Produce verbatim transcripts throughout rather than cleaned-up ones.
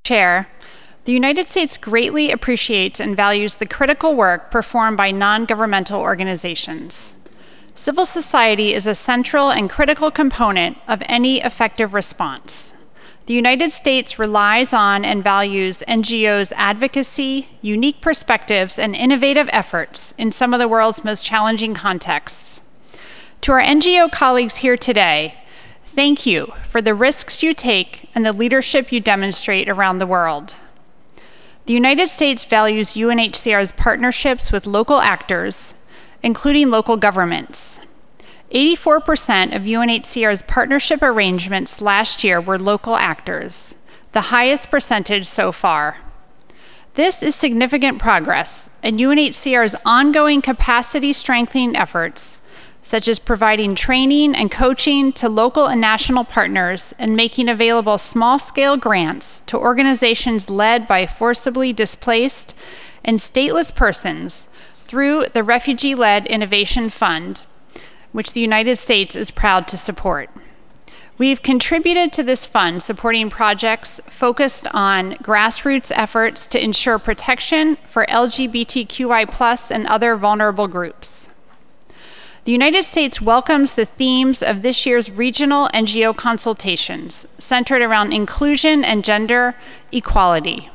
Chair, the United States greatly appreciates and values the critical work performed by non-governmental organizations. Civil society is a central and critical component of any effective response. The United States relies on and values N G Os' advocacy, unique perspectives, and innovative efforts in some of the world's most challenging contexts. To our N G O colleagues here today, thank you for the risks you take and the leadership you demonstrate around the world. The United States values U N H C R's partnerships with local actors, including local governments. eighty-four percent of U N H C R's partnership arrangements last year were local actors, the highest percentage so far. This is significant progress, and U N H C R's ongoing capacity strengthening efforts, such as providing training and coaching to local and national partners and making available small-scale grants to organizations led by forcibly displaced and stateless persons through the Refugee-Led Innovation Fund, which the United States is proud to support. We've contributed to this fund supporting projects focused on grassroots efforts to ensure protection for L G B T Q I plus and other vulnerable groups. The United States welcomes the themes of this year's regional N G O consultations, centered around inclusion and gender equality.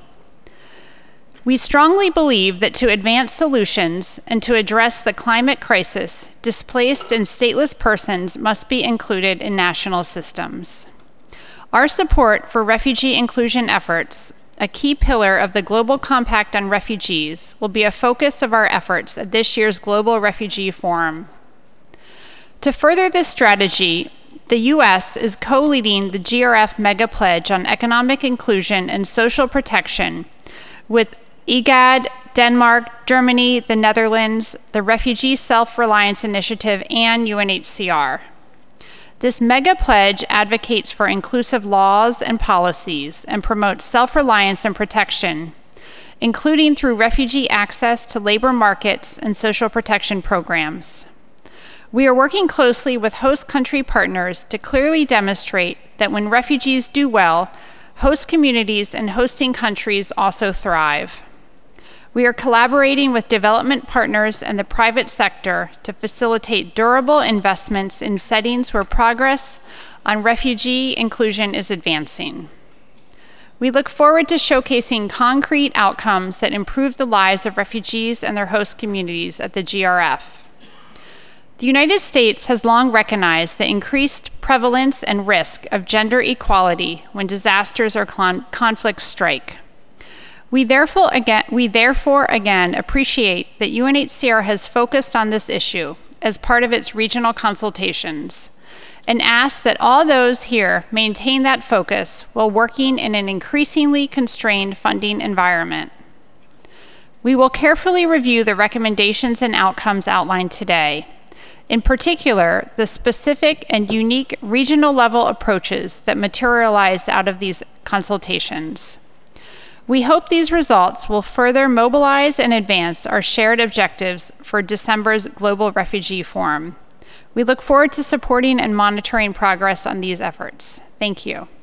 We strongly believe that to advance solutions and to address the climate crisis, displaced and stateless persons must be included in national systems. Our support for refugee inclusion efforts, a key pillar of the Global Compact on Refugees, will be a focus of our efforts at this year's Global Refugee Forum. To further this strategy, the U S is co-leading the G R F Mega Pledge on Economic Inclusion and Social Protection with I G A D, Denmark, Germany, the Netherlands, the Refugee Self-Reliance Initiative, and U N H C R. This mega pledge advocates for inclusive laws and policies and promotes self-reliance and protection, including through refugee access to labor markets and social protection programs. We are working closely with host country partners to clearly demonstrate that when refugees do well, host communities and hosting countries also thrive. We are collaborating with development partners and the private sector to facilitate durable investments in settings where progress on refugee inclusion is advancing. We look forward to showcasing concrete outcomes that improve the lives of refugees and their host communities at the G R F. The United States has long recognized the increased prevalence and risk of gender equality when disasters or con conflicts strike. We therefore, again, we therefore again appreciate that U N H C R has focused on this issue as part of its regional consultations and ask that all those here maintain that focus while working in an increasingly constrained funding environment. We will carefully review the recommendations and outcomes outlined today. In particular, the specific and unique regional level approaches that materialized out of these consultations. We hope these results will further mobilize and advance our shared objectives for December's Global Refugee Forum. We look forward to supporting and monitoring progress on these efforts. Thank you.